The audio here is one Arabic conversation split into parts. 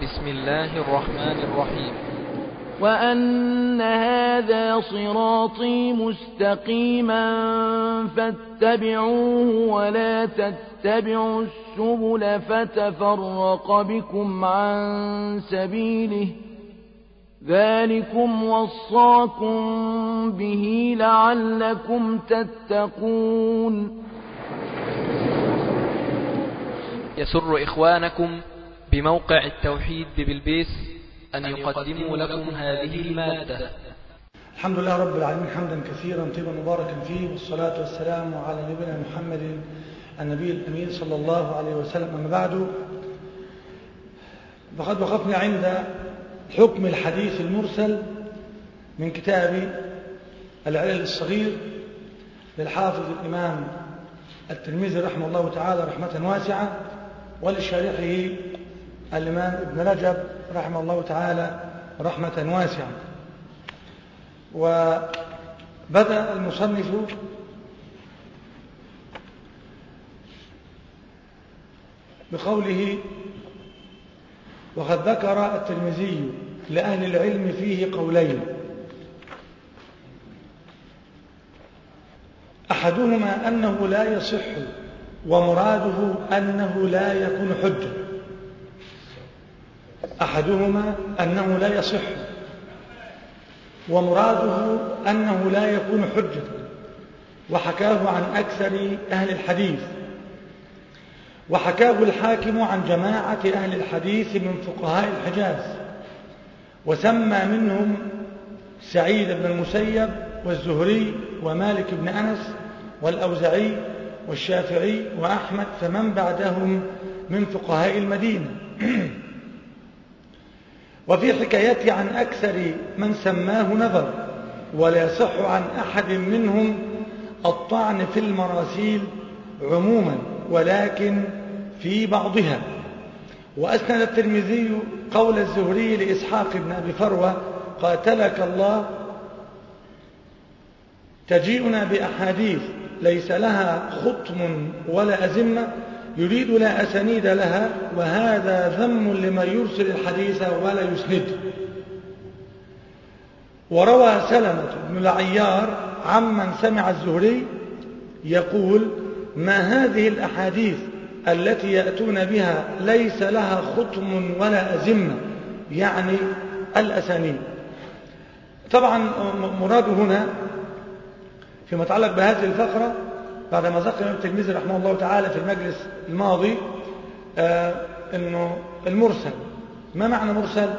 بسم الله الرحمن الرحيم. وأن هذا صراطي مستقيما فاتبعوه ولا تتبعوا السبل فتفرق بكم عن سبيله ذلكم وصاكم به لعلكم تتقون. يسر إخوانكم بموقع التوحيد بالبيس أن يقدموا لكم هذه المادة. الحمد لله رب العالمين حمدا كثيرا طيبا مباركا فيه، والصلاة والسلام على نبينا محمد النبي الأمين صلى الله عليه وسلم. أما بعد، فقد وقفنا عند حكم الحديث المرسل من كتاب العلل الصغير للحافظ الإمام الترمذي رحمه الله تعالى رحمة واسعة، ولشارحه الإمام ابن رجب رحمه الله تعالى رحمة واسعة. وبدأ المصنف بقوله: وقد ذكر الترمذي لأهل العلم فيه قولين، أحدهما أنه لا يصح، ومراده أنه لا يكون حجة. أحدهما أنه لا يصح، ومراده أنه لا يكون حجة، وحكاه عن أكثر أهل الحديث، وحكاه الحاكم عن جماعة أهل الحديث من فقهاء الحجاز، وسمى منهم سعيد بن المسيب والزهري ومالك بن أنس والأوزعي والشافعي وأحمد، فمن بعدهم من فقهاء المدينة. وفي حكايته عن أكثر من سماه نظر، ولا يصح عن أحد منهم الطعن في المراسيل عموما، ولكن في بعضها. وأسند الترمذي قول الزهري لإسحاق بن أبي فروة: قاتلك الله، تجيئنا بأحاديث ليس لها خطم ولا أزمة، يريد لا أسانيد لها، وهذا ذم لمن يرسل الحديث ولا يسند. وروى سلمة بن العيار عمن سمع الزهري يقول: ما هذه الأحاديث التي يأتون بها ليس لها خطم ولا أزمة، يعني الأسانيد. طبعا مراد هنا فيما يتعلق بهذه الفقرة، بعدما ذكر الإمام الترمذي رحمه الله تعالى في المجلس الماضي أنه المرسل. ما معنى مرسل؟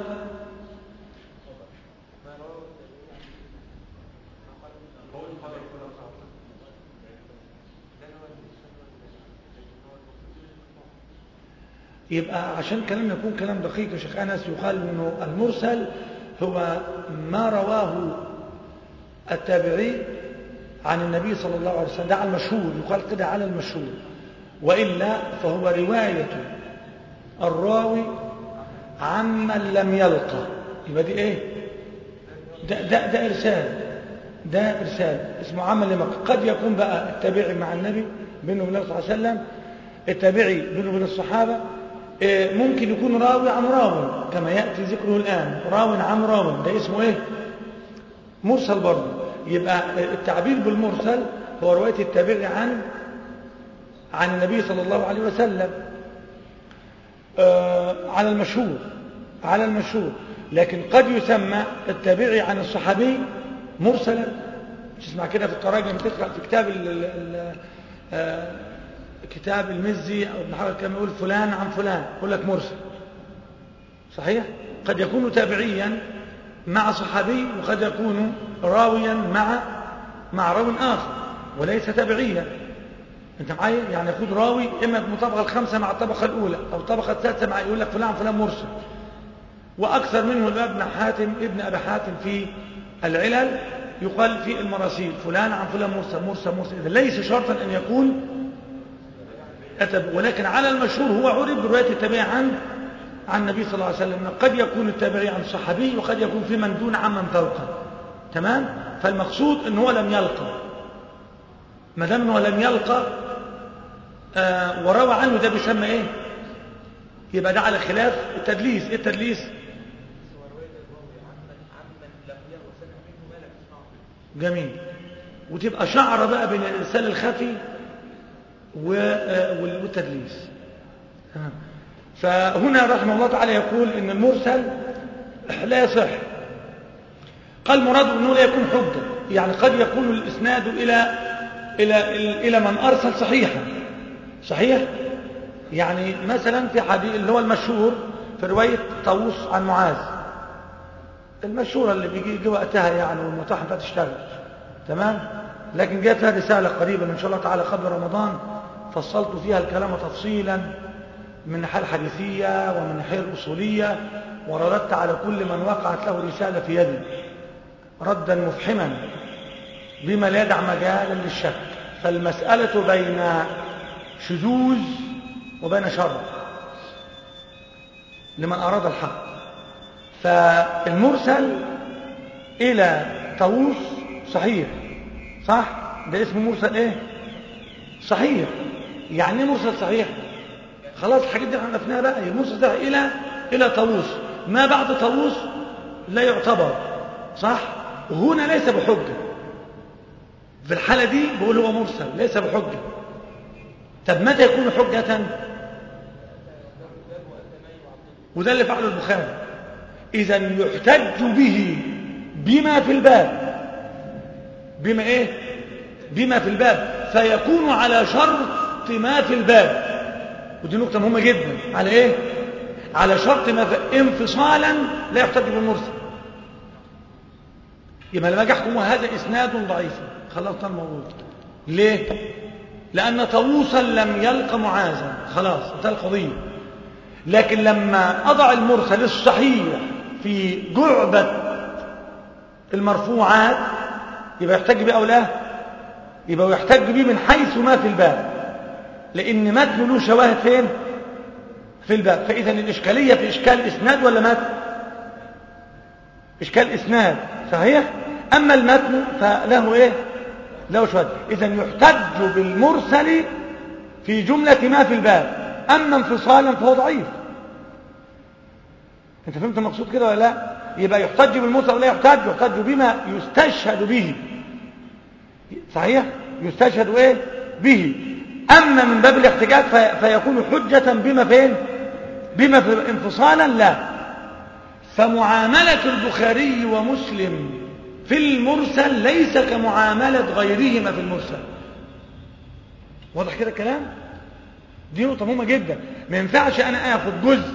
يبقى عشان كلامنا يكون كلام دقيق يا شيخ أنس، يقال أنه المرسل هو ما رواه التابعي عن النبي صلى الله عليه وسلم، ده على المشهور، يقال كده على المشهور. وإلا فهو رواية الراوي عمن لم يلقى، يبقى دي ايه؟ ده إرسال، ده إرسال اسمه عمن لم يلقى. قد يكون بقى التابعي مع النبي بينه وبين النبي صلى الله عليه وسلم، التابعي بينه وبين الصحابة، ممكن يكون راوي عن راوي كما يأتي ذكره الآن، راوي عن راوي، ده اسمه ايه؟ مرسل برضه. يبقى التعبير بالمرسل هو رواية التابعي عن النبي صلى الله عليه وسلم على المشهور. لكن قد يسمى التابعي عن الصحابي مرسلا. تسمع كده في التراجم، تقرأ في كتاب المزي أو ابن حجر كما يقول فلان عن فلان، يقول لك مرسل. صحيح؟ قد يكون تابعيا مع صحابي، وقد يكون راويا مع راو آخر وليس تابعيا. انت معايا؟ يعني ياخذ راوي اما من الطبقه الخامسه مع الطبقه الاولى، او الطبقه السادسه مع، يقول لك فلان مرسل. واكثر منه ابن ابي حاتم في العلل يقال في المراسيل فلان عن فلان مرسل. اذا ليس شرطا ان يكون ولكن على المشهور هو عرف بروايه التابعي عن النبي صلى الله عليه وسلم. قد يكون التابعي عن صحابي، وقد يكون في من دون عمن فوقه. تمام؟ فالمقصود ان هو لم يلقى، ما دام انه لم يلقى وروى عنه، ده بيسمى ايه؟ يبقى ده على خلاف التدليس. ايه التدليس؟ جميل. وتبقى شعرة بقى بين الإرسال الخفي والتدليس. فهنا رحمه الله تعالى يقول إن المرسل لا يصح. قال مراد أنه لا يكون حجة، يعني قد يكون الإسناد إلى من أرسل صحيح. يعني مثلا في حديث اللي هو المشهور في رواية طاووس عن معاذ، المشهورة اللي بيجي وقتها يعني والمتاح بقى تشتغل تمام. لكن جاءت لها رسالة قريبا إن شاء الله تعالى قبل رمضان فصلت فيها الكلام تفصيلا من الناحية الحديثية ومن الناحية الأصولية، ورددت على كل من وقعت له رسالة في يدي ردا مفحما بما لا يدع مجالا للشك. فالمسألة بين شذوذ وبين شر لمن أراد الحق. فالمرسل إلى طاووس صحيح، صح؟ ده اسمه مرسل إيه؟ صحيح. يعني إيه مرسل صحيح؟ خلاص الحاجات دي احنا عرفناها بقى. المرسل ده إلى طاووس، ما بعد طاووس لا يعتبر، صح؟ هنا ليس بحجة. في الحالة دي بقول هو مرسل ليس بحجة. طب متى يكون حجة؟ وده اللي فعله البخاري. إذا يحتج به بما في الباب. بما إيه؟ بما في الباب، فيكون على شرط ما في الباب. ودي نقطة مهمة جدا. على إيه؟ على شرط ما في انفصالا لا يحتج بالمرسل. يبقى لما أحكم هذا إسناد ضعيف خلصنا الموضوع. ليه؟ لأن طاووسا لم يلق معاذا، خلاص انتهى القضية. لكن لما أضع المرسل الصحيح في جعبة المرفوعات يبقى يحتج به أو لا؟ يبقى يحتج به من حيث ما في الباب، لأن متن له شواهد فين؟ في الباب. فإذا الإشكالية في إشكال إسناد ولا متن؟ إشكال إسناد صحيح. أما المتن فله إيه؟ له شواهد. إذا يحتج بالمرسل في جملة ما في الباب، أما انفصالا فهو ضعيف. أنت فهمت المقصود كده ولا لا؟ يبقى يحتج بالمرسل ولا يحتج بما يستشهد به، صحيح؟ يستشهد إيه؟ به. أما من باب الاحتجاج فيكون حجة بما فين؟ بما في انفصالا لا. فمعاملة البخاري ومسلم في المرسل ليس كمعاملة غيرهما في المرسل. واضح كده الكلام؟ دي نقطة مهمة جدا. ما ينفعش أنا آخذ جزء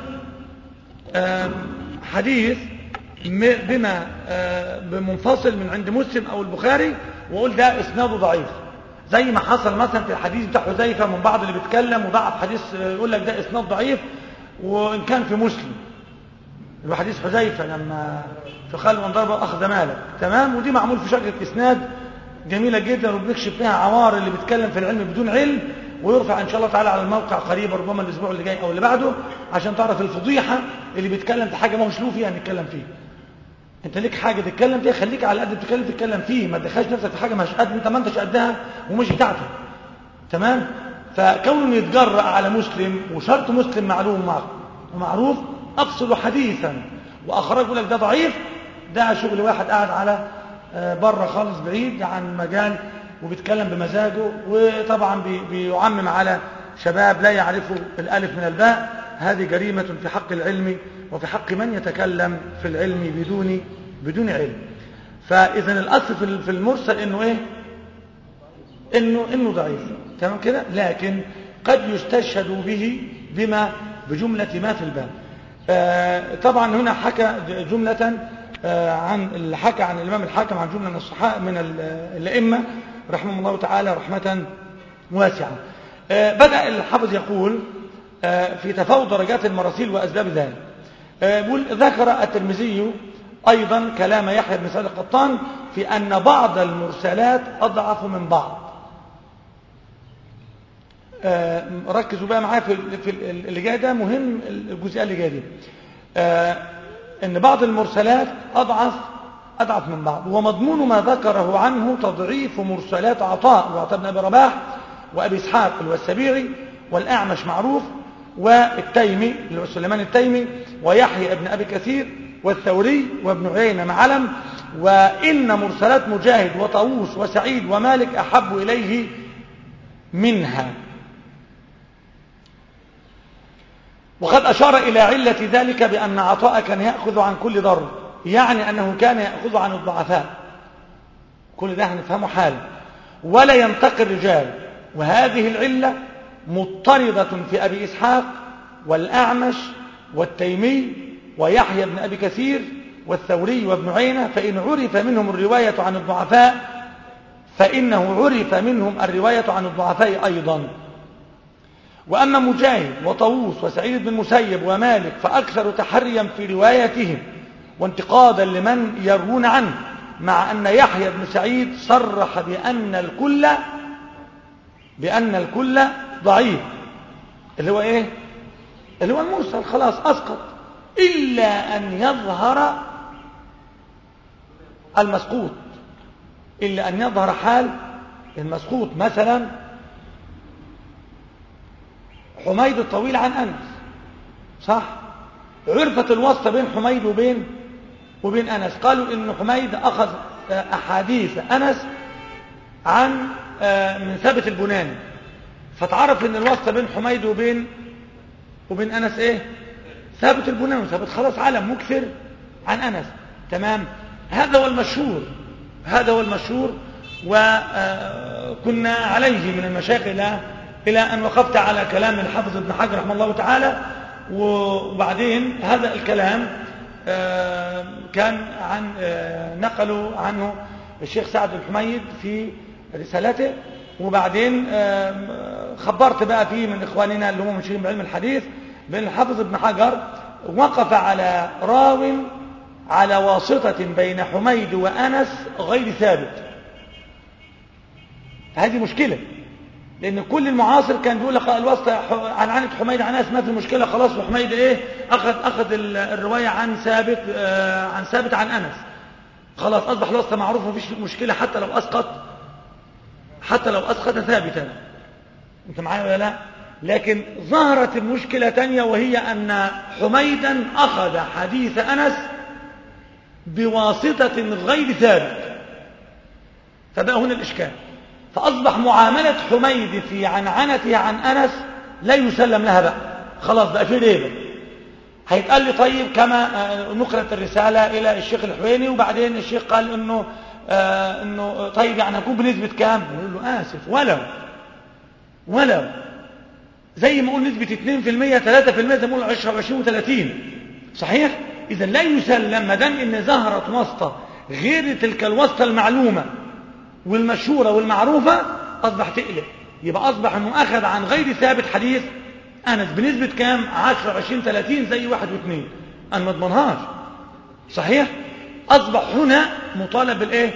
حديث بما بمنفصل من عند مسلم أو البخاري وأقول ده إسناده ضعيف، زي ما حصل مثلا في الحديث بتاع حذيفة من بعض اللي بيتكلم وضعف حديث يقول لك ده إسناد ضعيف وإن كان في مسلم. يبقى حديث حذيفة لما في خالد من ضرب أخذ مالك، تمام؟ ودي معمول في شكل إسناد جميلة جدا وبنكشف فيها عوار اللي بيتكلم في العلم بدون علم، ويرفع إن شاء الله تعالى على الموقع قريبا ربما الأسبوع اللي جاي أو اللي بعده، عشان تعرف الفضيحة اللي بيتكلم في حاجة ما هوش له فيها نتكلم فيه. انت ليك حاجة تتكلم فيها خليك على قد تتكلم فيه، ما تدخلش نفسك في حاجة مش قد انت ما انتش قدها ومش بتاعتك، تمام؟ فكون يتجرأ على مسلم وشرط مسلم معلوم ومعروف افصل حديثا واخرج يقول لك ده ضعيف، ده شغل واحد قاعد على بره خالص بعيد عن مجال وبيتكلم بمزاجه، وطبعا بيعمم على شباب لا يعرفوا الالف من الباء. هذه جريمة في حق العلم وفي حق من يتكلم في العلم بدون علم. فإذا الأصل في المرسل إنه إيه؟ إنه ضعيف، تمام كده؟ لكن قد يستشهد به بجملة ما في الباب. طبعا هنا حكى جملة عن الإمام الحاكم عن جملة من الأئمة رحمه الله تعالى رحمة واسعة. بدأ الحافظ يقول في تفاوت درجات المراسيل وأسباب ذلك. بيقول ذكر الترمذي أيضا كلام يحيى بن سعيد القطان في أن بعض المرسلات أضعف من بعض. ركزوا بقى معايا في اللي جاي ده مهم، الجزئية اللي جايه دي. أن بعض المرسلات أضعف من بعض، ومضمون ما ذكره عنه تضعيف مرسلات عطاء بن أبي رباح وأبي إسحاق الوسبيعي والأعمش معروف، والتيمي اللي هو سليمان التيمي ويحيى ابن أبي كثير والثوري وابن عيينة مع علم، وإن مرسلات مجاهد وطاووس وسعيد ومالك أحب إليه منها. وقد أشار إلى علة ذلك بأن عطاء كان يأخذ عن كل ضرب، يعني أنه كان يأخذ عن الضعفاء، كل ده هنفهمه حالا، ولا ينتقي الرجال. وهذه العلة مضطردة في أبي إسحاق والأعمش والتيمي ويحيى بن أبي كثير والثوري وابن عيينة، فإن عرف منهم الرواية عن الضعفاء فإنه عرف منهم الرواية عن الضعفاء أيضا. وأما مجاهد وطاووس وسعيد بن المسيب ومالك فأكثر تحريا في روايتهم وانتقادا لمن يروون عنه، مع أن يحيى بن سعيد صرح بأن الكل ضعيف، اللي هو إيه؟ اللي هو المرسل، خلاص أسقط، إلا أن يظهر المسقوط، إلا أن يظهر حال المسقوط. مثلا حميد الطويل عن أنس، صح؟ عرفت الواسطة بين حميد وبين أنس، قالوا إن حميد أخذ أحاديث أنس عن من ثابت البناني، فتعرف إن الواسطة بين حميد وبين أنس إيه؟ ثابت البناني، ثابت خلاص علم مكثر عن أنس، تمام؟ هذا هو المشهور، وكنا عليه من المشايخ إلى أن وقفت على كلام الحافظ ابن حجر رحمه الله تعالى. وبعدين هذا الكلام كان نقلوا عنه الشيخ سعد الحميد في رسالته، وبعدين خبرت بقى فيه من إخواننا اللي هم مشيرين بعلم الحديث بأن الحافظ ابن حجر وقف على راو على واسطة بين حميد وأنس غير ثابت. هذه مشكلة، لأن كل المعاصر كان بيقول لك الواسطة عن عنة حميد عن أنس ما في مشكلة خلاص، وحميد إيه أخذ الرواية عن ثابت عن أنس، خلاص أصبح الواسطة معروف مفيش مشكلة حتى لو أسقط ثابتا. أنت معايا ولا لا؟ لكن ظهرت المشكلة تانية، وهي أن حميدا أخذ حديث أنس بواسطة غير ثابت، فبقى هنا الإشكال. فأصبح معاملة حميد في عنعنته عن أنس لا يسلم لها بقى، خلاص بقى في ريبة. هيتقال لي طيب كما نقلت الرسالة إلى الشيخ الحويني، وبعدين الشيخ قال إنه طيب يعني هكون بنسبة كام؟ نقول له آسف، ولو زي ما أقول نسبة 2% 3%، زي ما أقول 10 و20 و30، صحيح؟ إذا لا يسلم ما دام إن ظهرت واسطة غير تلك الواسطة المعلومة والمشهورة والمعروفة، أصبح تقلق، يبقى أصبح أنه أخذ عن غير ثابت حديث أنس بنسبة كام؟ 10 20 30 زي 1 و2، أنا ما اضمنهاش، صحيح؟ أصبح هنا مطالب بالإيه؟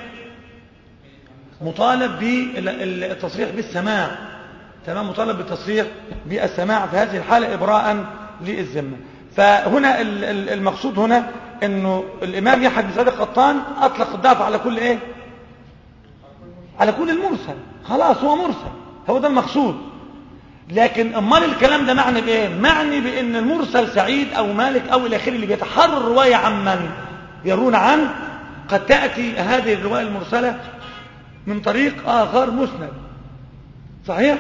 مطالب بالتصريح بالسماع، تمام؟ مطالب بالتصريح بالسماع في هذه الحالة إبراء للذمة. فهنا المقصود هنا أنه الإمام يحيى بن سعيد القطان أطلق الضعف على كل إيه؟ على كل المرسل، خلاص هو مرسل، هو ده المقصود. لكن امال الكلام ده معني بايه؟ معني بان المرسل سعيد او مالك او الى اخره اللي بيتحرر الروايه عمن يرون عنه، قد تاتي هذه الروايه المرسله من طريق اخر مسند، صحيح؟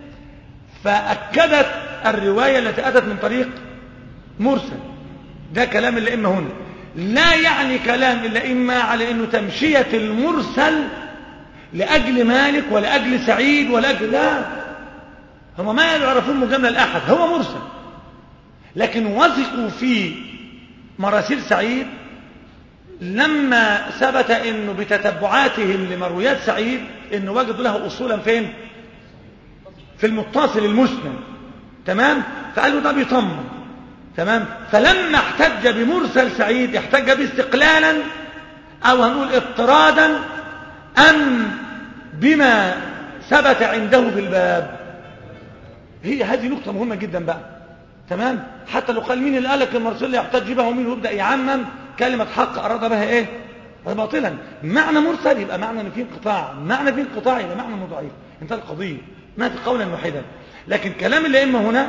فاكدت الروايه التي اتت من طريق مرسل. ده كلام الائمه هنا، لا يعني كلام الائمه على انه تمشيه المرسل لأجل مالك ولا أجل سعيد ولا أجل، لا، هم ما يعرفون مجاملة الأحد، هو مرسل، لكن وثقوا في مراسيل سعيد لما ثبت أنه بتتبعاتهم لمرويات سعيد أنه وجدوا له أصولا فين؟ في المتصل المسند، تمام؟ فقالوا ده بيطمن، تمام؟ فلما احتج بمرسل سعيد احتج باستقلالا أو هنقول اضطرادا أم بما ثبت عنده بالباب. هي هذه نقطة مهمة جدا بقى، تمام؟ حتى لو قال مين اللي قالك المرسل يحتج بها ومين، ويبدأ يعمم كلمة حق أراد بها إيه؟ باطلا. معنى مرسل يبقى معنى أنه فيه انقطاع، معنى فيه انقطاع يبقى معنى أنه ضعيف، انتهى القضية، ما في قولا واحدا. لكن كلام الأئمة هنا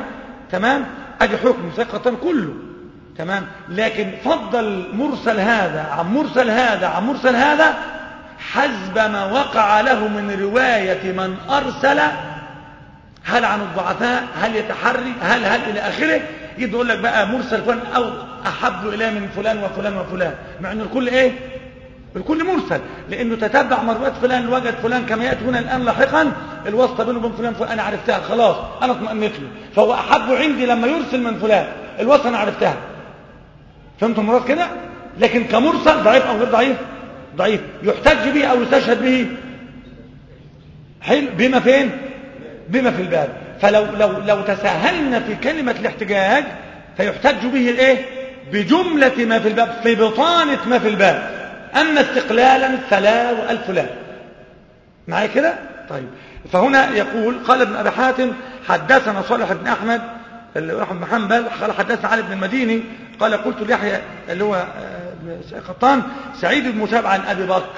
تمام، ادي حكم سعيد قطان كله تمام. لكن فضل مرسل هذا عن مرسل هذا عن مرسل هذا حسب ما وقع له من رواية من أرسل، هل عن الضعفاء، هل يتحري، هل إلى آخره. يبدأ يقول لك بقى مرسل فلان أو أحب إليه من فلان وفلان وفلان، مع أن الكل إيه؟ الكل مرسل، لأنه تتبع مرويات فلان وجد فلان كما يأتي هنا الآن لاحقا الواسطة بينه وبين فلان أنا عرفتها خلاص، أنا اطمئنت له، فهو أحب عندي لما يرسل من فلان الواسطة أنا عرفتها. فهمتوا المراد كده؟ لكن كمرسل ضعيف أو غير ضعيف؟ ضعيف، يحتج به أو يستشهد به حلو بما فين؟ بما في الباب. فلو تساهلنا في كلمة الاحتجاج فيحتج به الايه؟ بجملة ما في الباب، في بطانة ما في الباب. أما استقلالا فلا وألف لا. معايا كده؟ طيب، فهنا يقول قال ابن أبي حاتم حدثنا صالح بن أحمد بن حنبل قال حدثنا علي بن المديني قال قلت ليحيى اللي هو قطان سعيد بن مسيب عن أبي بكر.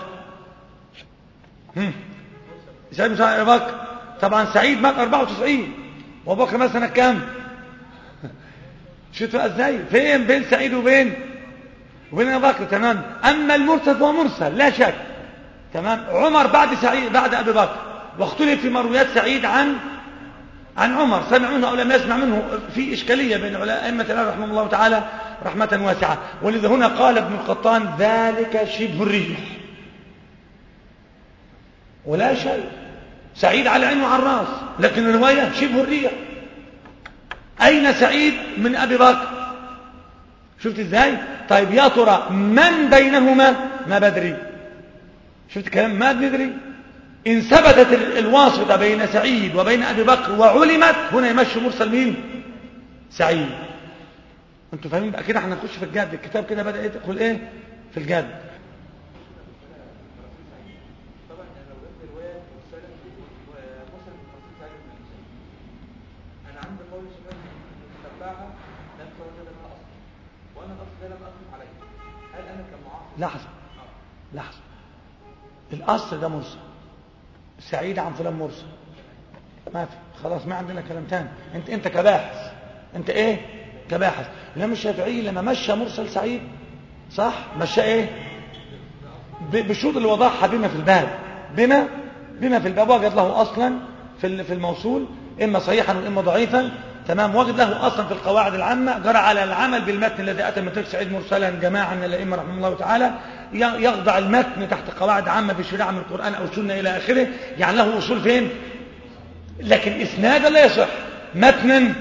سعيد بن مسيب عن أبي بكر، طبعا سعيد مات 94 وابو بكر مات سنة كام؟ شفتوا ازاي؟ فين بين سعيد وبين ابو بكر؟ تمام. اما المرسل فهو مرسل لا شك، تمام. عمر بعد سعيد بعد ابي بكر، واختلف في مرويات سعيد عن عمر، سمع منه او لم يسمع منه، في اشكاليه بين ائمه العلم رحمه الله تعالى رحمه واسعه. ولذا هنا قال ابن القطان ذلك شبه الريح ولا شيء، سعيد على العين وعلى الراس، لكن الروايه شبه الريح. اين سعيد من ابي بكر؟ شفت ازاي؟ طيب يا ترى من بينهما؟ ما بدري. شفت الكلام؟ ما ندري. ان ثبتت الواسطه بين سعيد وبين ابي بكر وعلمت، هنا يمشي مرسل مين؟ سعيد. انتوا فاهمين بقى كده؟ احنا نخش في الجد، الكتاب كده بدا يدخل ايه في الجد. لحظة الأصل ده مرسل، سعيد عن فلان مرسل، ما في خلاص، ما عندنا كلام تاني. انت كباحث، انت ايه كباحث. الإمام الشافعي لما مشى مرسل سعيد صح مشى ايه بالشروط اللي وضعها بما في الباب، بما في الباب، وجد له أصلا في الموصول إما صحيحا وإما ضعيفا، تمام. وجد له أصلا في القواعد العامة، جرى على العمل بالمتن الذي أتى من طريق سعيد مرسلا جماعة من الأئمة رحمه الله تعالى، يخضع المتن تحت قواعد عامة في الشريعة من القرآن أو السنة إلى آخره، يعني له أصول فين؟ لكن إسنادا لا يصح، متنا.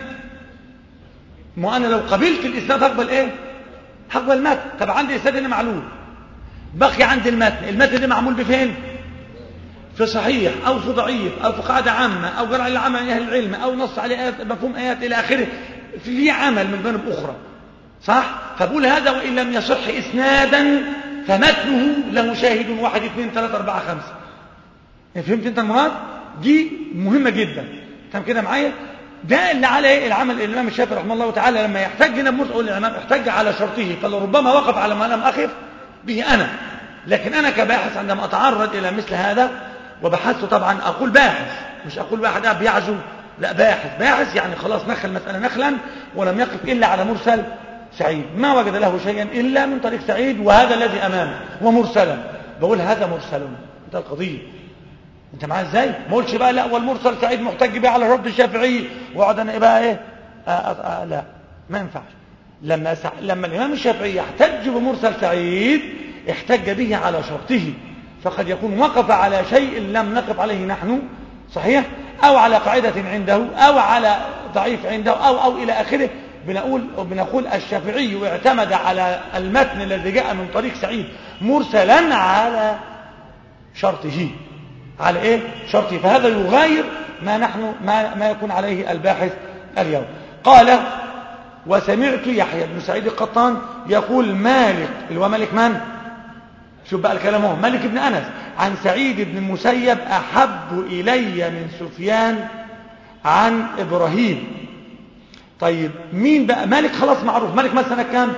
ما أنا لو قبلت الإسناد هقبل إيه؟ هقبل المتن. طب عندي إسناد هنا معلول، بقي عندي المتن ده معمول بفين؟ في صحيح أو في ضعيف أو في قاعدة عامة أو جرى على عمل أهل العلم أو نص على آيات مفهوم آيات إلى آخره، في عمل من جانب أخرى صح؟ فبقول هذا وإن لم يصح إسنادا فمتنه له شاهد 1 2 3 4 5. فهمت أنت المراد؟ دي مهمة جدا. تمام كده معايا؟ ده اللي عليه العمل الإمام الشافعي رحمه الله تعالى لما يحتج هنا بمرسل، يقول الإمام احتج على شرطه، فلربما وقف على ما لم أخف به أنا. لكن أنا كباحث عندما أتعرض إلى مثل هذا وبحثت، طبعا أقول باحث، مش أقول واحد بيعزو، لا، باحث يعني خلاص نخل المسألة نخلا ولم يقف إلا على مرسل سعيد، ما وجد له شيئا إلا من طريق سعيد وهذا الذي أمامه ومرسلا، بقول هذا مرسل. ده القضية. انت معايا ازاي؟ ما قلتش بقى لا والمرسل سعيد محتج بيه على شرط الشافعي واقعد انا بقى ايه لا، ما ينفعش. لما الامام الشافعي يحتج بمرسل سعيد احتج به على شرطه، فقد يكون وقف على شيء لم نقف عليه نحن صحيح، او على قاعدة عنده او على ضعيف عنده او الى اخره. بنقول الشافعي اعتمد على المتن الذي جاء من طريق سعيد مرسلا على شرطه، على ايه شرطه، فهذا يغاير ما يكون عليه الباحث اليوم. قال وسمعت يحيى بن سعيد القطان يقول مالك، اللي هو مالك من؟ شوف بقى الكلام، هو مالك بن أنس عن سعيد بن المسيب أحب إلي من سفيان عن إبراهيم. طيب مين بقى مالك؟ خلاص معروف، مالك مثلا سنة كام؟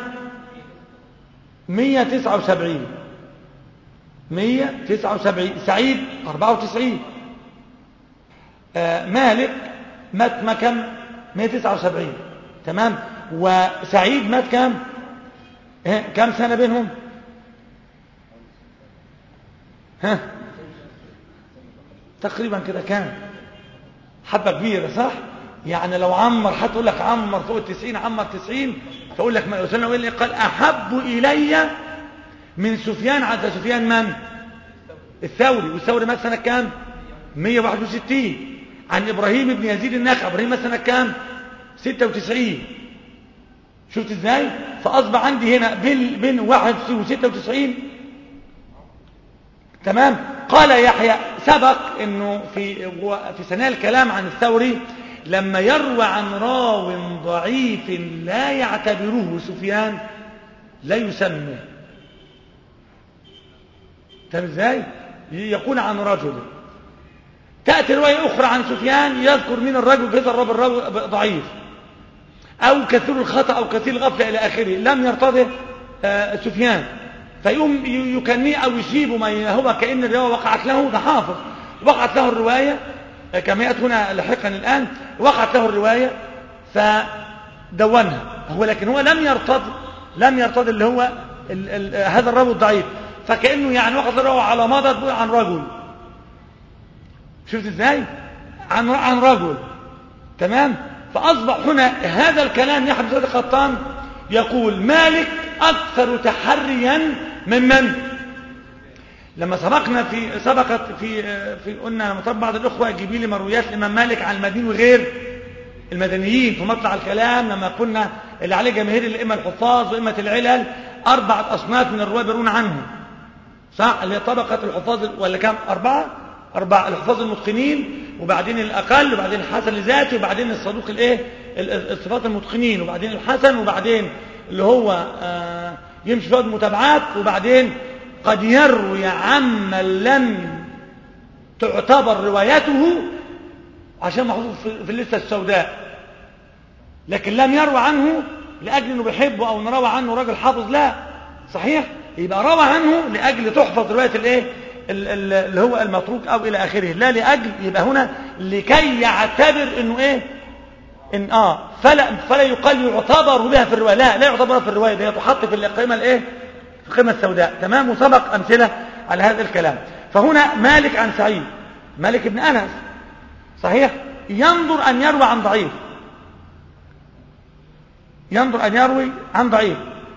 179. سعيد 94. مالك مات كم؟ 179. تمام. وسعيد مات كام سنة بينهم؟ تقريبا كده كام؟ حبة كبيرة صح؟ يعني لو عمر هتقول لك عمر فوق 90 عمر 90 فأقول لك ما وصلنا وإيه قال أحب إلي من سفيان. عند سفيان من؟ الثوري. والثوري مات سنة كام؟ 161. عن إبراهيم بن يزيد النخعي. إبراهيم مات سنة كام؟ 96. شفت ازاي؟ فأصبح عندي هنا بين 91 و96. تمام. قال يحيى سبق انه في ثناء الكلام عن الثوري لما يروى عن راو ضعيف لا يعتبره سفيان لا يسمى. تمام ازاي؟ يقول عن رجل، تأتي رواية أخرى عن سفيان يذكر من الرجل بهذا الراوي ضعيف أو كثير الخطأ أو كثير الغفلة إلى آخره، لم يرتضه سفيان، فيقوم يكنيه أو يسيبه ما هو كأن الرواية وقعت له. ده حافظ وقعت له الرواية كما يأتي هنا لاحقا الآن، وقعت له الرواية فدونها هو، لكن هو لم يرتضي اللي هو هذا الراوي الضعيف، فكأنه يعني وقعت الرواية على مضض عن رجل. شفت ازاي؟ عن رجل. تمام. فأصبح هنا هذا الكلام يحيى بن سعيد القطان يقول مالك أكثر تحريا من لما سبقت في قلنا لما بعض الأخوة يجيب لي مرويات الإمام مالك عن المدنيين وغير المدنيين في مطلع الكلام، لما قلنا اللي عليه جماهير الأئمة الحفاظ وأئمة العلل 4 أصناف من الرواة بيرون عنه صح، اللي هي طبقة الحفاظ ولا كام؟ 4 الحفاظ المتقنين، وبعدين الأقل، وبعدين الحسن لذاته، وبعدين الصدوق الصفات المتقنين، وبعدين الحسن، وبعدين اللي هو يمشي في المتابعات، وبعدين قد يروي عمن لم تعتبر روايته عشان محطوط في الليسته السوداء، لكن لم يروى عنه لأجل أنه بيحبه أو نروى عنه راجل حافظ، لا صحيح، يبقى روى عنه لأجل تحفظ رواية اللي هو المتروك أو إلى آخره، لا لأجل، يبقى هنا لكي يعتبر أنه فلا يقال يعتبر بها في الرواية، لا يعتبر في الرواية، ده تحط في القيمة في القيمة السوداء. تمام. وسبق أمثلة على هذا الكلام. فهنا مالك عن سعيد، مالك بن أنس صحيح، ينظر أن يروي عن ضعيف،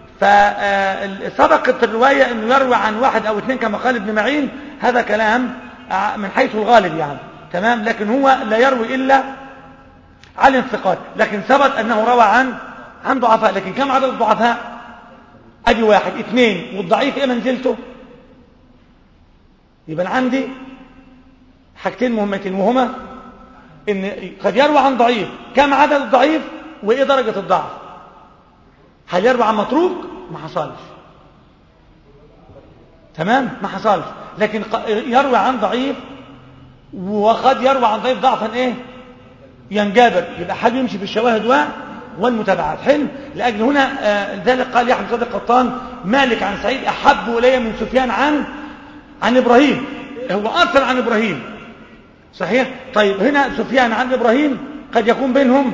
فسبقت الرواية أنه يروي عن 1 أو 2 كما قال ابن معين، هذا كلام من حيث الغالب يعني. تمام. لكن هو لا يروي إلا عن الثقات، لكن ثبت أنه روى عن ضعفاء. لكن كم عدد الضعفاء؟ أدي 1 2، والضعيف إيه منزلته؟ يبقى عندي حاجتين مهمتين، وهما إن قد يروى عن ضعيف، كم عدد الضعيف وإيه درجة الضعف؟ هل يروى عن متروك؟ ما حصلش. تمام. ما حصلش. لكن يروى عن ضعيف، وقد يروى عن ضعيف ضعفا ينجبر، يبقى حد يمشي في الشواهد والمتابعات. حلو. لأجل هنا ذلك قال يحيى بن سعيد القطان مالك عن سعيد أحب إلي من سفيان عن إبراهيم. هو أكثر عن إبراهيم صحيح. طيب هنا سفيان عن إبراهيم قد يكون بينهم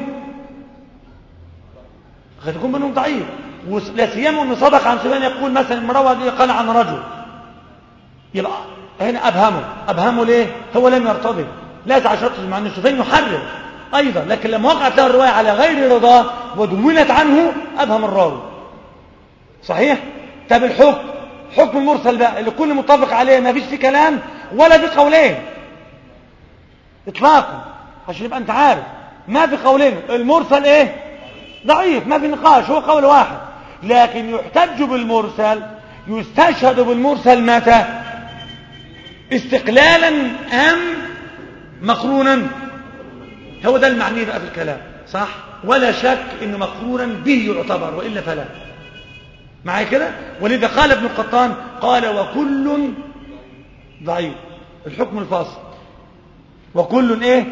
ضعيف، ولا سيما انه صدق عن سفيان يقول مثلا روى قال عن رجل، يبقى هنا ابهمه ليه؟ هو لم يرتضي، لا تعشرته، مع ان سفيان يحرر ايضا، لكن لما وقعت له الروايه على غير رضاه ودونت عنه ابهم الراوي صحيح. طب حكم المرسل بقى اللي كل متفق عليه، ما فيش فيه كلام ولا في قولين اطلاقا، عشان يبقى انت عارف ما في قولين. المرسل ضعيف، ما في نقاش، هو قول واحد، لكن يحتج بالمرسل، يستشهد بالمرسل متى؟ استقلالا أم مقرونا؟ هو ده المعني بقى في الكلام صح، ولا شك انه مقرونا به يعتبر، وإلا فلا. معايا كده؟ ولذا قال ابن القطان قال وكل ضعيف، الحكم الفاصل، وكل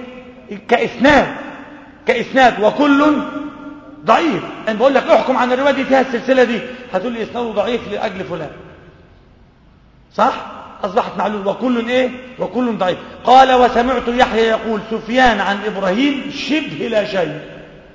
كإسناد وكل ضعيف. انا بقول لك احكم عن الروايه دي فيها السلسله دي، هتقول لي اسناده ضعيف لاجل فلان صح، اصبحت معلول. وكل ضعيف. قال وسمعت يحيى يقول سفيان عن ابراهيم شبه لا شيء.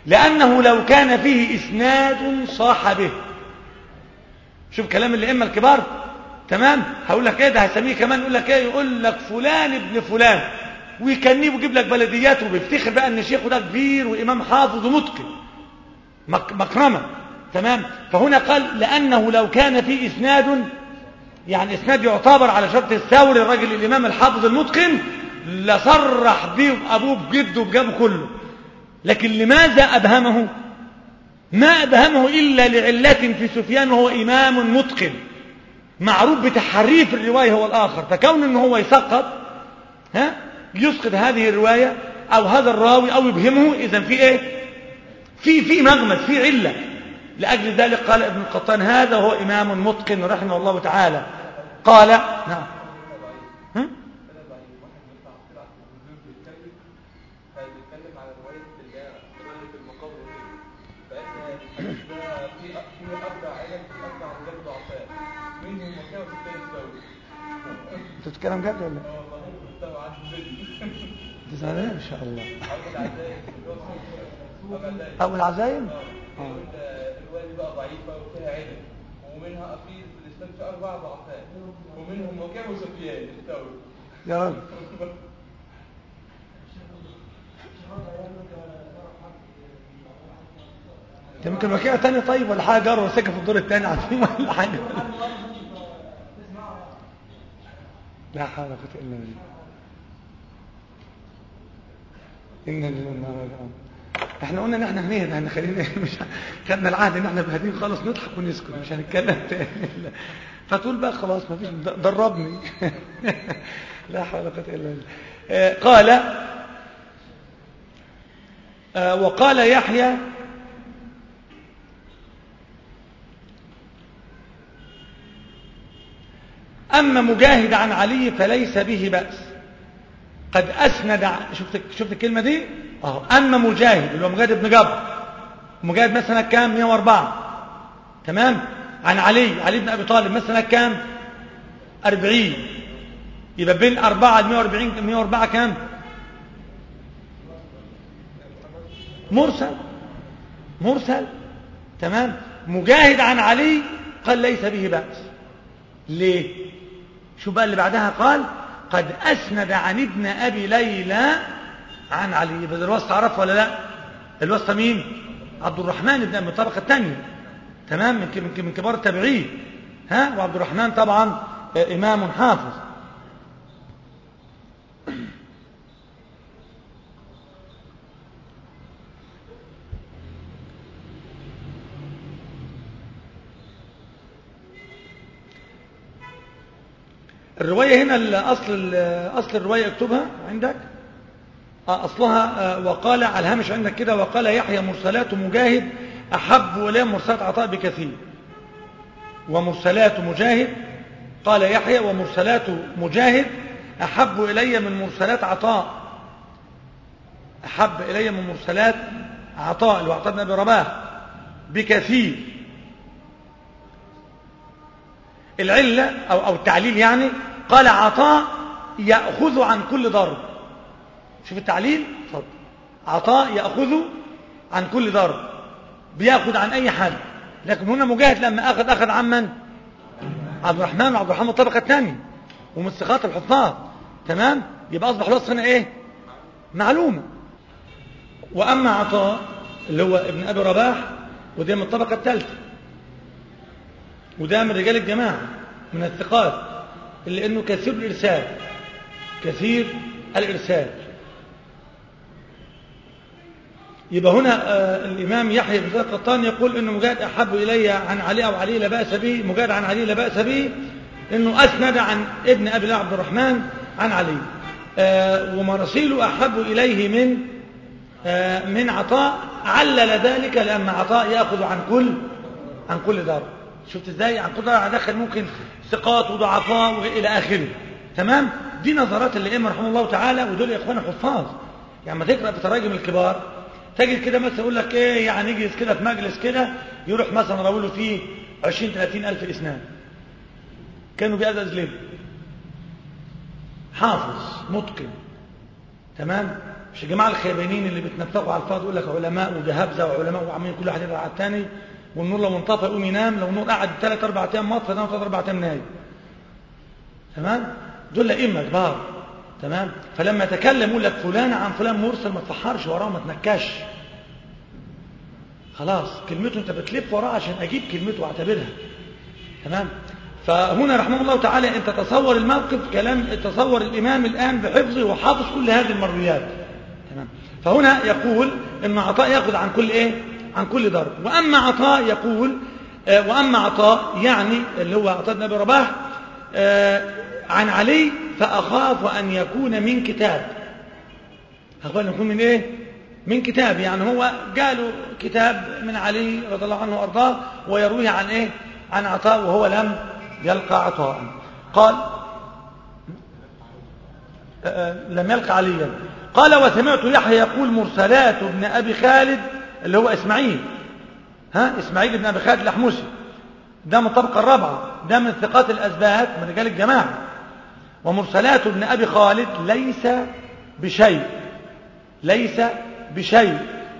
لأنه لو كان فيه إسناد صاح به. شوف كلام الأئمة الكبار. تمام. هقول لك ايه ده، هسميه كمان يقول لك ايه، يقول لك فلان ابن فلان، ويكنيه ويجيب لك بلدياته، وبيفتخر بقى ان شيخه ده كبير وامام حافظ ومتقن مكرمه. تمام. فهنا قال لانه لو كان في اسناد، يعني اسناد يعتبر على شرط الثوري الراجل الامام الحافظ المتقن، لصرح به ابوه بجده بجابه كله. لكن لماذا ابهمه؟ ما ابهمه الا لعله في سفيان، وهو امام متقن معروف بتحريف الروايه هو الاخر، فكون ان هو يسقط يسقط هذه الروايه او هذا الراوي او يبهمه، اذا في ايه، في مغمز، في عله. لاجل ذلك قال ابن القطان هذا هو امام متقن رحمه الله تعالى. قال نعم. انت بتتكلم جد ولا تزعل ان شاء الله؟ او العزايم الروايه دي بقى ضعيفه وفيها علم، ومنها اخير في الاسلام في 4 ضعفاء، ومنهم وكيع وسفيان الثوري. يا رب. انت ممكن وكيع تاني طيب ولا حاجه، جار وساكن في الدور الثاني عارفين ولا حاجه؟ لا حول ولا قوه الا بالله. إنا لله وإنا إليه راجعون. احنا قلنا ان احنا هنهدى، خلينا مش خدنا العهد ان احنا بهدين خالص، نضحك ونسكت مش هنتكلم تاني. فتقول بقى خلاص ما فيش، دربني. لا حول ولا قوه الا بالله. قال وقال يحيى أما مجاهد عن علي فليس به بأس، قد أسند. شفت الكلمة دي؟ أما مجاهد اللي هو مجاهد بن جبر، مجاهد مثلا كام؟ 104. تمام. عن علي بن أبي طالب مثلا كام؟ 40. يبقى بين 4 ل 140 104 كام؟ مرسل. تمام. مجاهد عن علي قال ليس به بأس. ليه؟ شو بقى اللي بعدها؟ قال قد أسند عن ابن أبي ليلى عن علي. يبقى الواسطة عرف ولا لا؟ الواسطة مين؟ عبد الرحمن بن الطبقة الثانية. تمام. من كبار التابعين. وعبد الرحمن طبعا إمام حافظ. الرواية هنا أصل الرواية اكتبها عندك. أصلها وقال على الهامش عندك كده، وقال يحيى مرسلات مجاهد أحب إلي مرسلات عطاء بكثير. ومرسلات مجاهد، قال يحيى ومرسلات مجاهد أحب إلي من مرسلات عطاء، أحب إلي من مرسلات عطاء اللي هو عطاء بن أبي رباح بكثير. العلة أو التعليل يعني، قال عطاء يأخذ عن كل ضرب. شوف التعليل، اتفضل. عطاء يأخذ عن كل ضرب، بيأخذ عن أي حد. لكن هنا مجاهد لما أخذ عن من؟ عبد الرحمن، وعبد الرحمن الطبقة الثانية ومن ثقات الحفاظ. تمام. يبقى أصبح الوصف هنا إيه؟ معلومة. وأما عطاء اللي هو ابن أبي رباح، وده من الطبقة الثالثة، وده من رجال الجماعة من الثقات، اللي انه كثير الارسال. يبقى هنا الامام يحيى بن سعيد القطان يقول انه مجاهد احب الي عن علي، او علي لا باس به، مجاهد عن علي لا باس به، انه اسند عن ابن ابي عبد الرحمن عن علي. ومراسيله احب اليه من عطاء. علل ذلك لان عطاء ياخذ عن كل ضرب. شفت ازاي؟ عن كل ضرب دخل ممكن ثقات وضعفاء والى اخره. تمام. دي نظرات الائمه رحمه الله تعالى، ودول يا اخوان حفاظ. يعني ما تقرا في تراجم الكبار تجد كده مثلا يقول لك ايه، يعني يجلس كده في مجلس كده يروح مثلا راوي له فيه 20-30 الف اسناد، كانوا بيأذذ له، حافظ متقن. تمام. مش الجماعة الخيبانين اللي بيتنفقوا على الفاضي يقول لك علماء وجهابزة وعلماء وعاملين كل واحد يدعي على الثاني، والنور لو انطفى يقوم ينام، لو النور قعد 3-4 أيام مطفى ينام 3-4 أيام نايم. تمام؟ دول أئمة كبار. تمام؟ فلما تكلم يقول لك فلان عن فلان مرسل ما تفحرش وراه ما تنكش. خلاص كلمته انت بتلف وراه عشان اجيب كلمته واعتبرها. تمام؟ فهنا رحمه الله تعالى انت تصور الموقف كلام تصور الامام الان بحفظه وحافظ كل هذه المرويات. تمام؟ فهنا يقول ان عطاء ياخذ عن كل ايه؟ عن كل ضرب. واما عطاء يقول واما عطاء يعني اللي هو عطاء بن ابي رباح عن علي فاخاف ان يكون من كتاب. اخاف ان يكون من ايه؟ من كتاب، يعني هو قالوا كتاب من علي رضي الله عنه وارضاه ويرويه عن ايه؟ عن عطاء وهو لم يلقى عطاء. قال لم يلقى عليا. قال وسمعت يحيى يقول مرسلات ابن ابي خالد اللي هو اسماعيل اسماعيل بن ابي خالد الاحمسي، ده من الطبقه الرابعه، ده من ثقات الاثبات من رجال الجماعه. ومرسلات ابن ابي خالد ليس بشيء، ليس بشيء.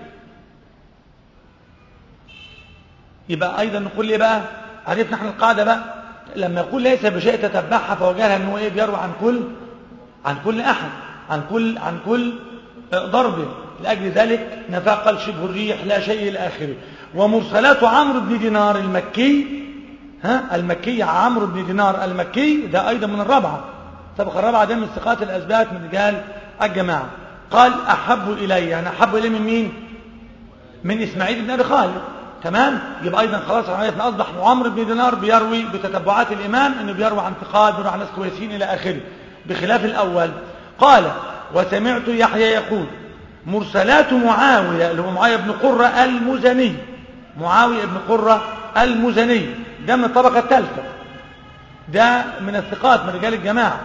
يبقى ايضا نقول ليه بقى؟ عرفنا احنا القاعده بقى، لما يقول ليس بشيء تتبعها فوجدها ان هو ايه؟ بيروي عن كل احد، عن كل ضرب. لاجل ذلك نفاق شبه الريح لا شيء الى اخره. ومرسلات عمرو بن دينار المكي المكي عمرو بن دينار المكي ده ايضا من الرابعه، طبقه الرابعه، ده من ثقات الاثبات من رجال الجماعه. قال احب الي، يعني احب الي من مين؟ من اسماعيل بن ابي خالد. تمام؟ يبقى ايضا خلاص عرفنا اصبح عمرو بن دينار بيروي بتتبعات الامام انه بيروي عن ثقات، بيروي عن ناس كويسين الى اخره، بخلاف الاول. قال وسمعت يحيى يقول مرسلات معاويه اللي هو معاويه بن قره المزني، معاويه بن قره المزني ده من الطبقه الثالثه، ده من الثقات من رجال الجماعه.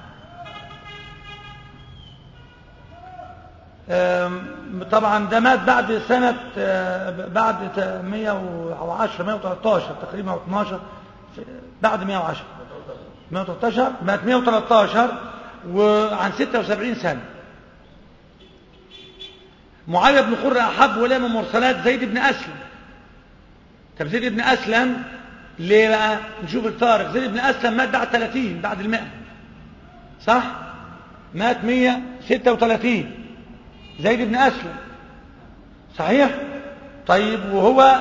طبعا ده مات بعد سنة بعد 110 113 تقريبا 112 بعد 113 مات 113 وعن 76 سنة. معاوية بن قرة أحب إليه من مرسلات زيد بن أسلم. طب زيد بن أسلم ليه بقى؟ نشوف الفارق. زيد بن أسلم مات بعد 30 بعد 100 صح؟ مات 136 زيد بن أسلم صحيح؟ طيب وهو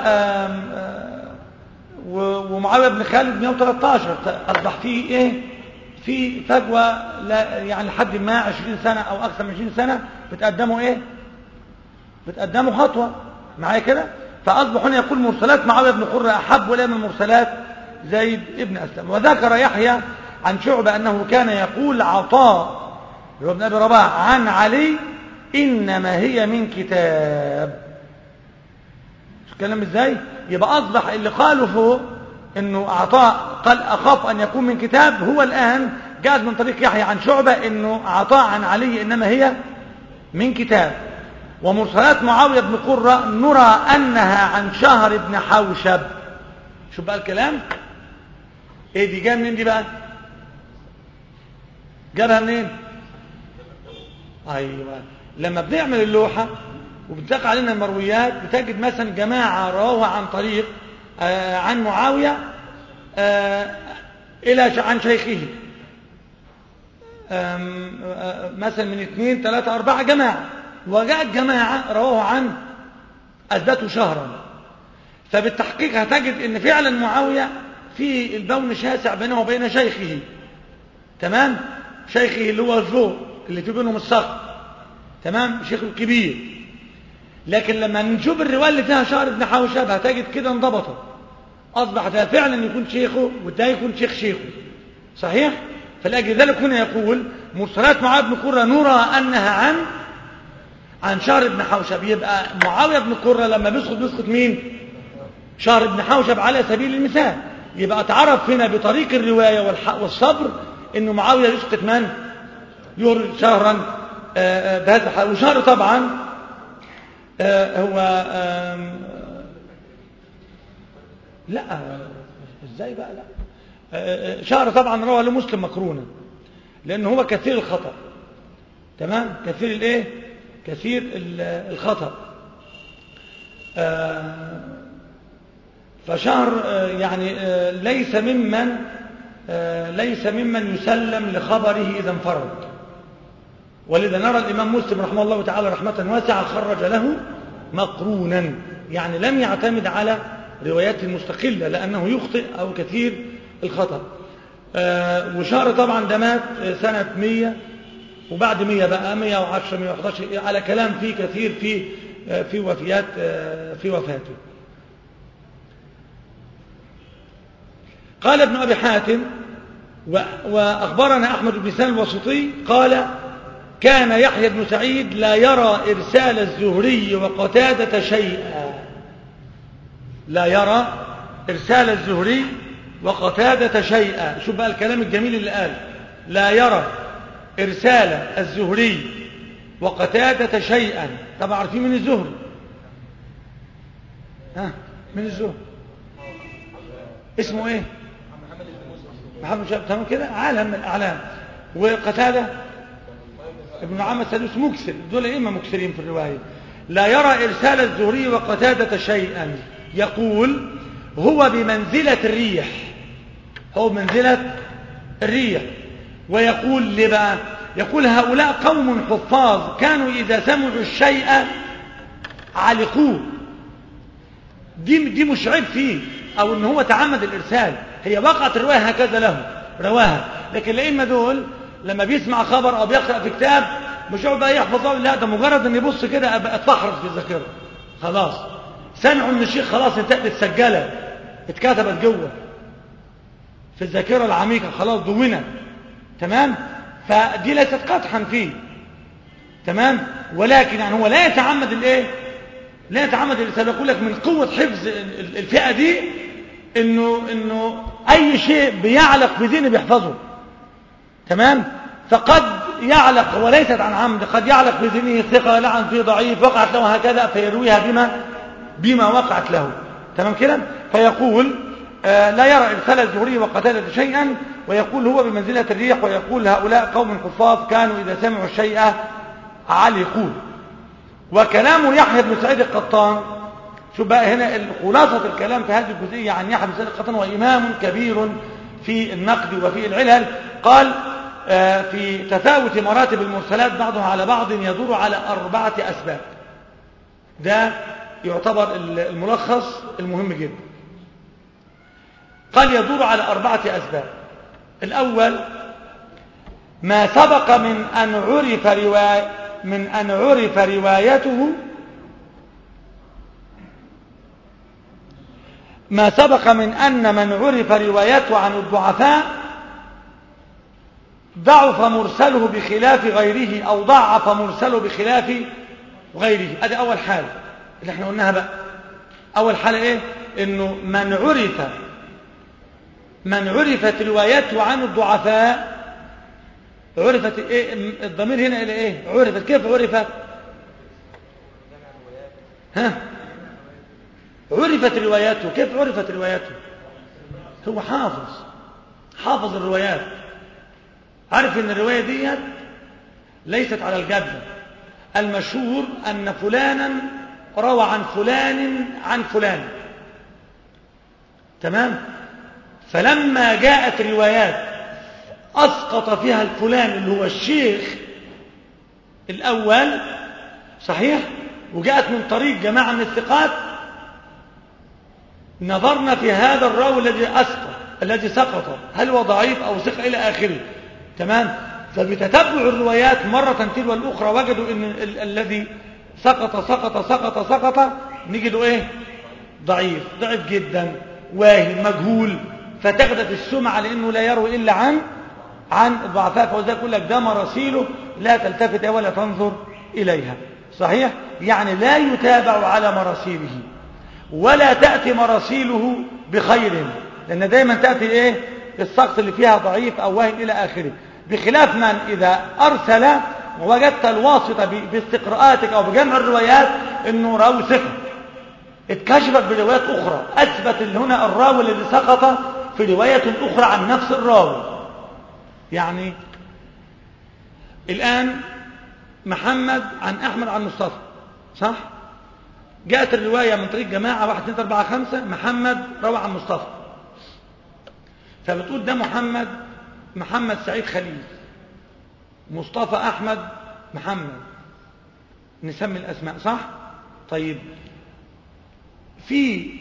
ومعاوية بن خالد 113 أصبح فيه إيه؟ في فجوة يعني لحد ما 20 سنة أو أكثر من 20 سنة بتقدموا إيه؟ بتقدموا خطوة معايا كده؟ فأصبح هنا يقول مرسلات معاوية بن قرة أحب إليه من مرسلات زيد بن أسلم. وذكر يحيى عن شعبة أنه كان يقول عطاء ابن أبي رباح عن علي إنما هي من كتاب. شو الكلام ازاي؟ يبقى أصبح اللي قالوا فوق إنه عطاء قال أخاف أن يكون من كتاب، هو الآن جاءت من طريق يحيى عن شعبة إنه عطاء عن علي إنما هي من كتاب. ومرسلات معاوية بن قرة نرى أنها عن شهر بن حوشب. شو بقى الكلام؟ إيه دي جاء منين دي بقى؟ جابها منين؟ أيوة، لما بنعمل اللوحة وبتقع علينا المرويات بتجد مثلا جماعة رواه عن طريق عن معاوية إلى عن شيخه مثلا من 2 3 4 جماعة، وجاءت جماعة رواه عن أثبته شهرا. فبالتحقيق هتجد ان فعلا معاوية في البون شاسع بينه وبين شيخه. تمام؟ شيخه اللي هو الذوق اللي في بينهم الصخر. تمام؟ شيخه الكبير. لكن لما نشوف الرواية اللي فيها شهر بن حوشب هتجد كده انضبطت، أصبح ده فعلا يكون شيخه وده يكون شيخه. صحيح؟ فلأجل ذلك هنا يقول مرسلات معاوية بن قرة نرى أنها عن شهر بن حوشب. يبقى معاوية بن قرة لما بيسقط مين؟ شهر بن حوشب على سبيل المثال. يبقى تعرف هنا بطريق الرواية والصبر إنه معاوية يسقط من؟ يورد شهرا بهذا الحال. وشهر طبعا هو لا ازاي بقى لا شهر طبعا روى لمسلم مقرونا لأنه هو كثير الخطأ. تمام؟ كثير الايه؟ كثير الخطأ. فشهر يعني ليس ممن يسلم لخبره إذا انفرد. ولذا نرى الإمام مسلم رحمه الله تعالى رحمة واسعة خرج له مقرونا، يعني لم يعتمد على رواياته المستقلة لأنه يخطئ أو كثير الخطأ. وشهر طبعا ده مات سنة 100 وبعد 100 بقى 110 111 على كلام فيه كثير في وفاته. قال ابن أبي حاتم وأخبرنا أحمد بن سالم الواسطي قال كان يحيى بن سعيد لا يرى إرسال الزهري وقتادة شيئا. لا يرى إرسال الزهري وقتادة شيئا. شوف بقى الكلام الجميل اللي قال لا يرى إرسال الزهري وقتادة شيئا. طبعا عارفين من الزهري؟ من الزهري اسمه ايه؟ محمد شاب. تمام كده، عالم من الأعلام. وقتادة ابن عم السدوس مكسر، دول إما مكسرين في الرواية. لا يرى إرسال الزهري وقتادة شيئا، يقول هو بمنزلة الريح، هو بمنزلة الريح. ويقول ليه بقى؟ يقول هؤلاء قوم حفاظ كانوا إذا سمعوا الشيء علقوه. دي مش عيب فيه أو إن هو تعمد الإرسال، هي وقعت الرواية هكذا له رواها. لكن الأئمة دول لما بيسمع خبر أو بيقرأ في كتاب مش يقعد بقى يحفظه، لا ده مجرد إن يبص كده اتفحرت في الذاكرة خلاص. سمعوا من الشيخ خلاص انتهت اتسجلت اتكتبت جوه في الذاكرة العميقة خلاص دونت. تمام. فدي ليست قدحا فيه. تمام. ولكن يعني هو لا يتعمد الايه؟ لا يتعمد الإرسال. يقول لك من قوة حفظ الفئة دي انه اي شيء بيعلق في ذهنه بيحفظه. تمام. فقد يعلق وليست عن عمد، قد يعلق في ذهنه ثقة لعن فيه ضعيف وقعت له هكذا فيرويها بما وقعت له. تمام كده. فيقول لا يرى إرسال الزهري وقتادة شيئا، ويقول هو بمنزلة الريح. ويقول هؤلاء قوم حفاظ كانوا إذا سمعوا الشيء علقوه. وكلام يحيى بن سعيد القطان، شوف بقى هنا خلاصة الكلام في هذه الجزئية عن يحيى بن سعيد القطان، وإمام كبير في النقد وفي العلل. قال في تفاوت مراتب المرسلات بعضها على بعض يدور على 4 أسباب. ده يعتبر الملخص المهم جدا. قال يدور على 4 أسباب. الأول ما سبق من أن عرف روايته، ما سبق من أن من عرف روايته عن الضعفاء ضعف مرسله بخلاف غيره أو ضعف مرسله بخلاف غيره. هذه أول حالة اللي احنا قلناها بقى. أول حالة إيه؟ إنه من عرفت روايته عن الضعفاء. عرفت إيه؟ الضمير هنا إلى إيه؟ عرفت. كيف عرفت؟ عرفت رواياته. كيف عرفت رواياته؟ هو حافظ الروايات، عارف ان الرواية دي ليست على الجدة. المشهور ان فلانا روى عن فلان عن فلان. تمام. فلما جاءت روايات اسقط فيها الفلان اللي هو الشيخ الاول صحيح، وجاءت من طريق جماعة من الثقات، نظرنا في هذا الراوي الذي سقط هل هو ضعيف او ثقة الى اخره. تمام. فبتتبع الروايات مرة تلو الأخرى وجدوا أن الذي سقط نجده إيه؟ ضعيف جدا، واهن، مجهول. فتغدت السمعة لأنه لا يروي إلا عن الضعفاء. فوزا يقول لك ده مراسيله لا تلتفت ولا تنظر إليها. صحيح. يعني لا يتابع على مراسيله ولا تأتي مراسيله بخير، لأن دايما تأتي إيه؟ السقط اللي فيها ضعيف أو واهن إلى آخره. بخلاف من إذا أرسل ووجدت الواسطة باستقراءاتك أو بجمع الروايات إنه راوي ثقة، اتكشفت بروايات أخرى أثبت اللي هنا الراوي الذي سقط في رواية أخرى عن نفس الراوي. يعني الآن محمد عن أحمد عن مصطفى، صح؟ جاءت الرواية من طريق جماعة 1 2 3 4 5 محمد روى عن مصطفى، فبتقول ده محمد سعيد خليل، مصطفى أحمد محمد، نسمي الأسماء، صح؟ طيب في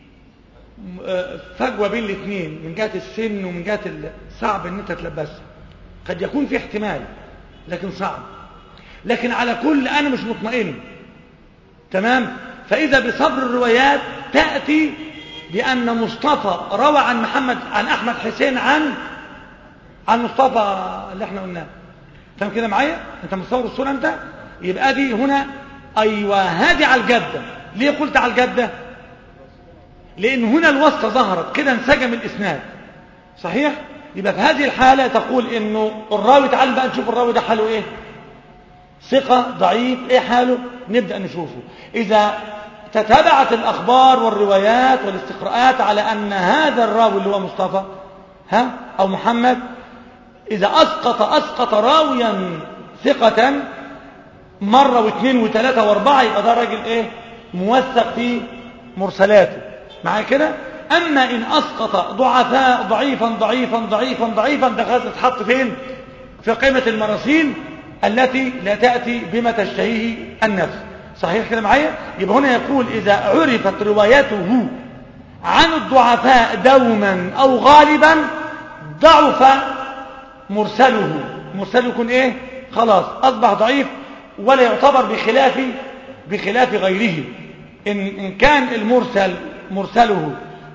فجوة بين الاثنين من جهة السن ومن جهة صعب ان انت تلبسها، قد يكون في احتمال لكن صعب، لكن على كل انا مش مطمئن، تمام؟ فاذا بصبر الروايات تأتي بان مصطفى روى عن محمد عن احمد حسين عن مصطفى اللي احنا قلناه، فاهم كده معايا؟ انت متصور الصورة انت؟ يبقى دي هنا ايوه هذه على الجدة. ليه قلت على الجدة؟ لأن هنا الواسطة ظهرت كده، انسجم الإسناد، صحيح؟ يبقى في هذه الحالة تقول إنه الراوي، تعال بقى نشوف الراوي ده حاله إيه؟ ثقة، ضعيف، إيه حاله؟ نبدأ نشوفه. إذا تتابعت الأخبار والروايات والاستقراءات على أن هذا الراوي اللي هو مصطفى أو محمد، إذا أسقط راويا ثقة مرة واثنين وثلاثة واربعة، يبقى ده راجل إيه؟ موثق في مرسلاته، معايا كده؟ أما إن أسقط ضعفاء ضعيفا ده خلاص تتحط فين؟ في قائمة المراسيل التي لا تأتي بما تشتهيه النفس، صحيح كده معايا؟ يبقى هنا يقول إذا عرفت روايته عن الضعفاء دوما أو غالبا ضعف مرسله يكون إيه؟ خلاص أصبح ضعيف ولا يعتبر بخلاف غيره. إن كان المرسل مرسله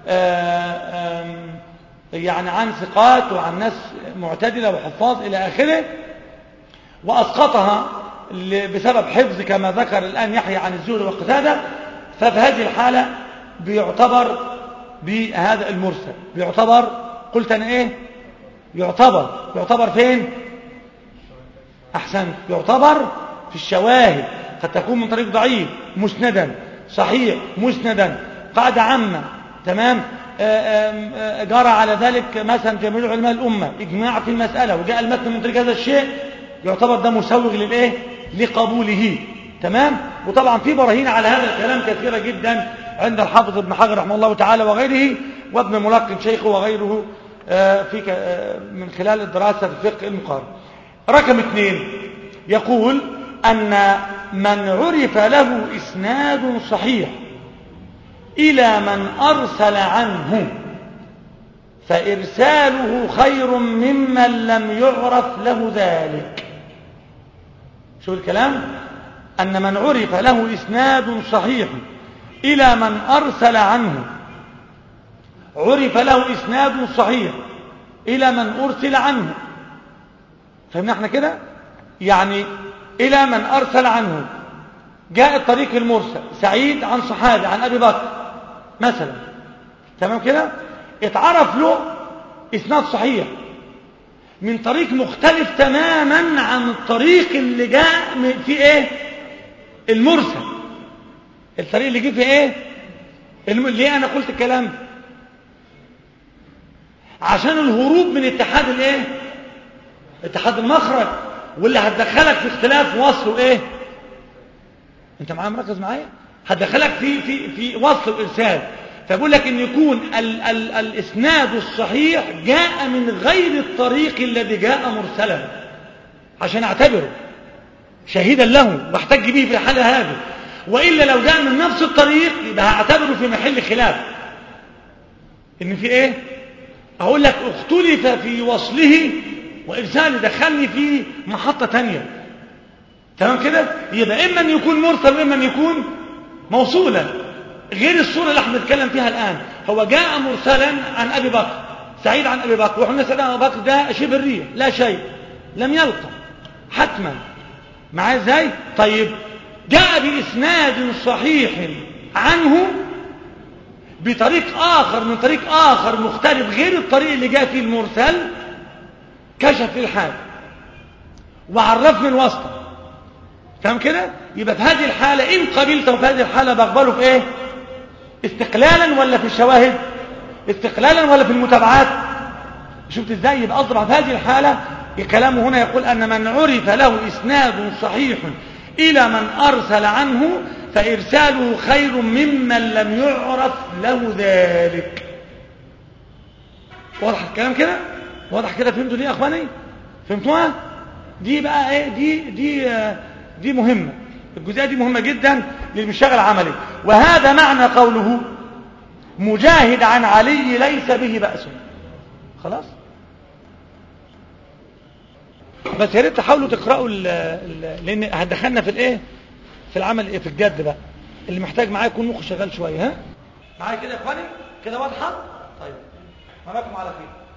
يعني عن ثقات وعن ناس معتدلة وحفاظ إلى آخره، وأسقطها بسبب حفظ كما ذكر الآن يحيى عن الزهري وقتادة، ففي هذه الحالة بيعتبر بهذا المرسل، بيعتبر، قلت أنا إيه؟ يعتبر فين؟ أحسنت، يعتبر في الشواهد، قد تكون من طريق ضعيف مسندا، صحيح مسندا، قاعدة عامة، تمام؟ جرى على ذلك مثلا جميع علماء الأمة إجماع في المسألة، وجاء المتن من طريق هذا الشيء، يعتبر ده مسوغ للإيه؟ لقبوله، تمام؟ وطبعا في براهين على هذا الكلام كثيرة جدا عند الحافظ ابن حجر رحمه الله تعالى وغيره، وابن ملقن شيخه وغيره من خلال الدراسة في الفقه المقارن. رقم 2 يقول أن من عرف له إسناد صحيح إلى من أرسل عنه فإرساله خير ممن لم يعرف له ذلك. شو الكلام؟ أن من عرف له إسناد صحيح إلى من أرسل عنه، عرف له إسناد صحيح إلى من أرسل عنه، فهمنا احنا كده؟ يعني إلى من أرسل عنه، جاء الطريق المرسل سعيد عن صحابي عن أبي بكر مثلا، تمام كده؟ اتعرف له إسناد صحيح من طريق مختلف تماما عن الطريق اللي جاء في ايه؟ المرسل. الطريق اللي جه في ايه؟ ليه انا قلت الكلام؟ عشان الهروب من اتحاد الايه؟ اتحاد المخرج، واللي هتدخلك في اختلاف وصل وايه؟ انت معايا مركز معايا؟ هتدخلك في وصل الارسال. فبقول لك ان يكون الاسناد الصحيح جاء من غير الطريق الذي جاء مرسلا عشان اعتبره شهيدا له واحتج به في الحاله هذه، والا لو جاء من نفس الطريق يبقى هعتبره في محل خلاف. ان في ايه؟ اقول لك اختلف في وصله وارساله، دخلني في محطه ثانيه، تمام كده؟ يبقى اما ان يكون مرسل واما ان يكون موصولا، غير الصورة اللي احنا بنتكلم فيها الآن. هو جاء مرسلا عن أبي بكر، سعيد عن أبي بكر، وإحنا سيدنا أبي بكر ده شبه الريح، لا شيء، لم يلقى حتما، معاه ازاي؟ طيب جاء بإسناد صحيح عنه بطريق آخر من طريق آخر مختلف غير الطريق اللي جاء فيه المرسل، كشف في الحال وعرفني الواسطة، تمام كده؟ يبقى في هذه الحالة إن قبلته في هذه الحالة بقبله في إيه؟ استقلالا ولا في الشواهد؟ استقلالا ولا في المتابعات؟ شفت ازاي؟ يبقى أصبح في هذه الحالة كلامه هنا يقول أن من عرف له إسناد صحيح إلى من أرسل عنه فإرساله خير ممن لم يعرف له ذلك. واضح الكلام كده؟ واضح كده؟ فهمتوا دي يا أخواني؟ فهمتوها؟ دي بقى إيه؟ دي مهمة. الجزئية دي مهمة جدا للمشتغل عملي. وهذا معنى قوله مجاهد عن علي ليس به بأس. خلاص؟ بس يا ريت تحاولوا تقرأوا لأن هتدخلنا في الإيه؟ في العمل إيه؟ في الجد بقى. اللي محتاج معايا يكون مخه شغال شوية. ها؟ معايا كده يا إخواني؟ كده واضحة؟ طيب. معاكم على خير.